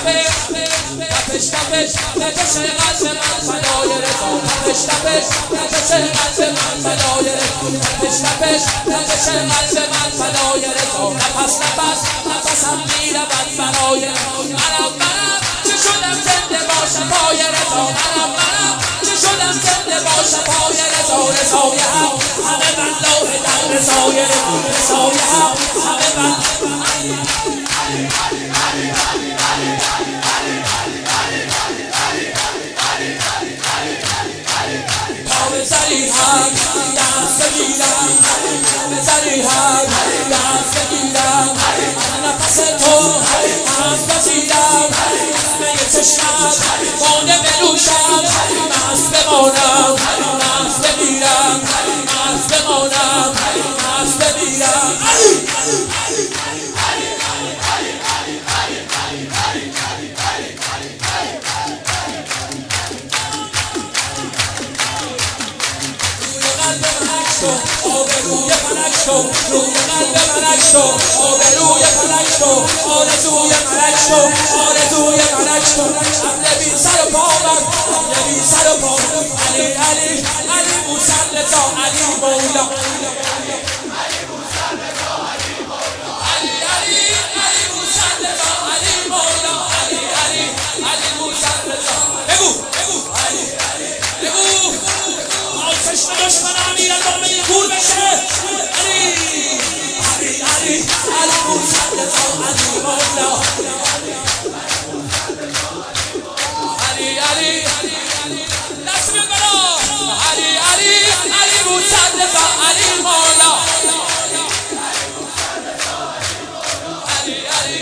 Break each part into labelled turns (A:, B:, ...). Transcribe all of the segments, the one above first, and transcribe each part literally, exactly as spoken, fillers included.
A: تپش تپش تپش قلب من فدای رضا تپش تپش تپش قلب من فدای رضا تپش تپش تپش قلب من فدای رضا نفس نفس نفسم میرود برای منم منم چه شدم زنده با شفای رضا منم منم چه شدم زنده با شفای رضا رضای حق همه بنداه در رضای رضای حق همه بنداه بزریهم دست بگیرم بزریهم دست بگیرم نفس تو از بزیرم همه چشمم بانه بنوشم مست بمانم مست بگیرم مست بمانم مست بگیرم آبروی فلک شو روی قلب ملک شو آبروی فلک شو آرزوی ملک شو آرزوی ملک شو حمله بی سر و پامم حمله بی سر و پا علی علی علی مسلطا علی مولا علی علی علی مسلطا علی مولا علی علی علی مسلطا بگو بگو علی بگو چشم دشمنم میرن با من گور بشه علی علی علی علی مسلطا علی مولا علی علی دست بیاد برا علی علی علی مسلطا علی مولا علی علی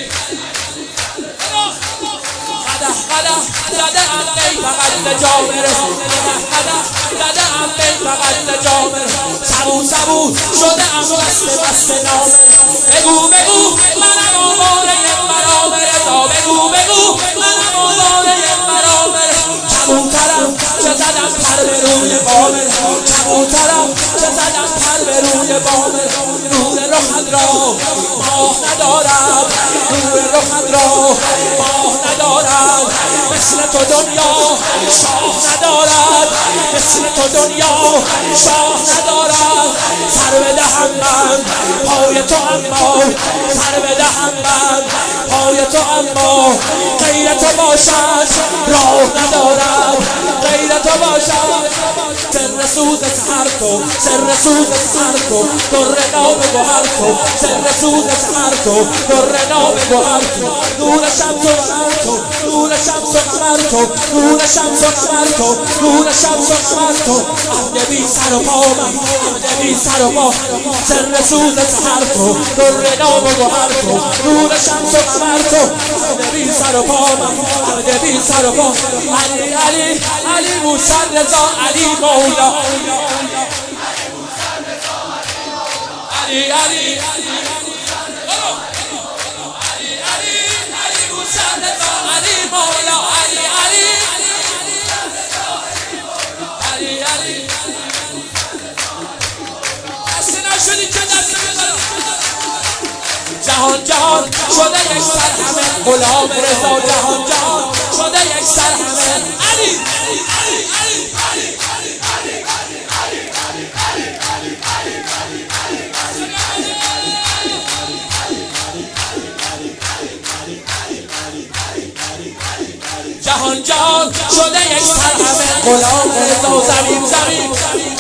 A: قدح قدح زده ام بی فقط لجام رسول قدح زده ام بی فقط لجام سبو سبو شده ام بست بست نام بگو بگو منم آواره مرام رضا بگو بگو منم آواره مرام کبوترم چه زدم پر به روی بامه کبوترم چه زدم پر به روی بامه نور رخت را ماه ندارم نور رخت را ماه ندارم مثل تو دنیا شاه ندارد مثل تو دنیا شاه ندارد سر بدهم من پای تو اما سر بدهم من پای تو اما غیر تو باشد راه ندارد غیر تو باشد سر سوز سحر تو سر سوز سحر تو در نام گوهر تو سر سوز سحر تو در نام گوهر تو نور شمس و قمر تو نور شمس و قمر تو نور شمس و قمر تو نور شمس و قمر تو عبد بی سر و پا من عبد بی سر و پا سر سوز سحر تو در نام گوهر تو نور شمس و قمر تو عبد بی سر و پا من عبد بی سر و پا علی علی علی موسی رضا علی مولا علی علی علی علی مولا علی علی علی علی دست نشدی که دست بزن جهان جهان شده یک سر همه غلام رضا جهان جهان شده یک سر همه علی علی علی علی جهان جهان شده یک سر همه غلام رضا زمین زمین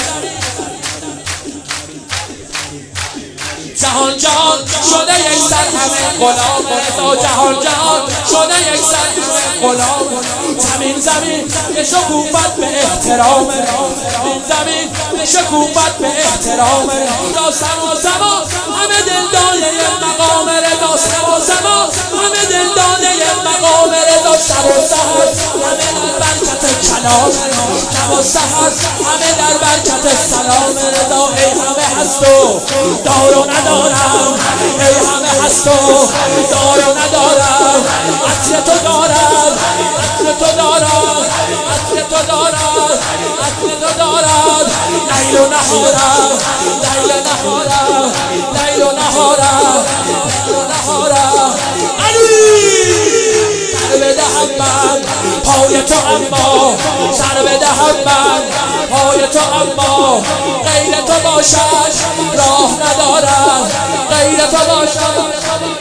A: جهان جهان شده یک سر همه غلام رضا جهان جهان شده یک سر همه غلام زمین زمین به شکوفت به احترام زمین زمین به شکوفت به احترام رضا سما سما همه دل داده مقام رضا سما سما همه دل داده مقام رضا شب و سحر همه در برکت کلام شب و سحر همه در برکت سلام رضا ای همه هست و دار و ندارم ای همه هست و دار و ندارم عطر تو دارم عطر تو دارم عطر تو دارم عطر تو دارم لیل و نهارم لیل و نهارم لیل و نهارم لیل و نهارم علی بدهم من پای تو، اما سر بدهم من پای تو، اما غیر تو باشد راه ندارم، غیر تو باشد.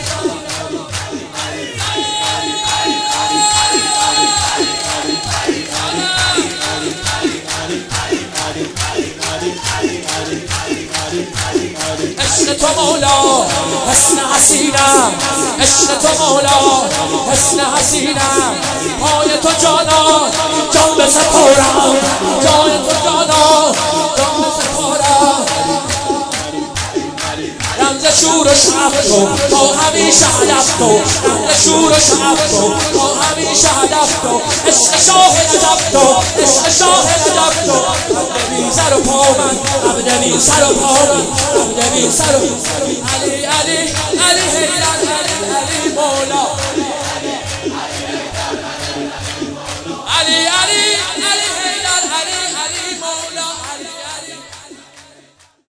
A: عشق تو مولا حسن حسینم، عشق تو مولا حسن حسینم، پای تو جانان جان بسپارم، جان تو جانان جان بسپارم. رمز شور و شعف تو تا همیشه هدف تو، رمز شور و شعف تو تا همیشه هدف تو، عشق شاه نجف تو، عشق شاه نجف تو. عبد سر و پا من، عبد سر و پا من، عبد سر و علی علی علی حیدر علی علی مولا.